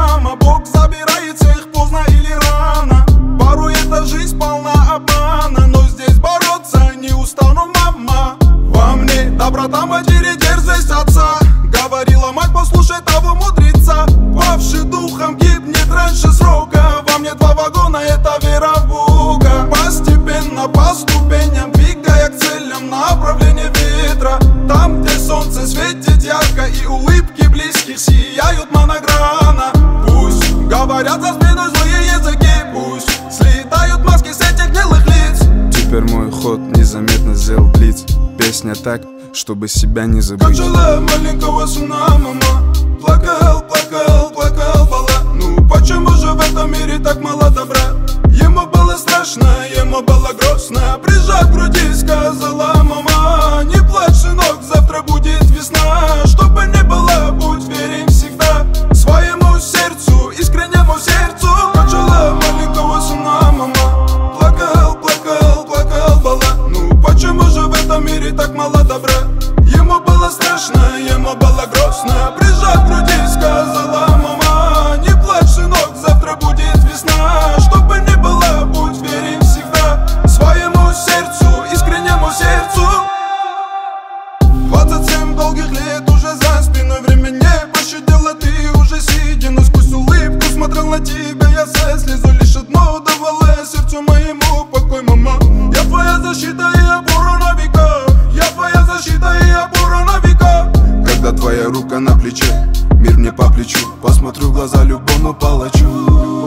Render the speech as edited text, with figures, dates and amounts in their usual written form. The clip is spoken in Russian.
мама. Бог забирает всех поздно или рано. Порой эта жизнь полна обмана, но здесь бороться не устану, мама. Во мне доброта матери, дерзость отца. Говорила мать, послушай того мудреца. Павший духом гибнет раньше срока. Во мне 2 вагона, это вера в Бога. Постепенно по ступеням, двигая к целям, направление ветра. Там, где солнце светит ярко и улыбки близких сияют моногранно. Пусть говорят за спиной злые языки, пусть слетают маски с этих гнилых лиц. Теперь мой ход незаметно сделал блиц. Песня так, чтобы себя не забыть. Как жила маленького сына мама. Плакал, плакал, плакал, бала. Ну почему же в этом мире так мало добра? Ему было страшно, ему было грустно. Прижав к груди, сказала мама: не плачь, сынок, завтра будет весна. Что бы ни было, будь верен всегда своему сердцу, искреннему сердцу. Как жила маленького сына мама. Плакал, плакал, плакал, бала. Ну почему же в этом мире так мало добра? Ему было страшно, ему было грустно. Прижав к груди, сказала мама: не плачь, сынок, завтра будет весна. Что бы ни было, будь верен всегда своему сердцу, искреннему сердцу. 27 долгих лет уже за спиной, время не пощадило, ты уже сидя. Но сквозь улыбку смотрел на тебя я со слезой. Лишь одно давало сердцу моему покой, мама. Я твоя защита и опора на века. Я твоя защита и опора на века. Когда твоя рука на плече, мир мне по плечу. Посмотрю в глаза любому палачу.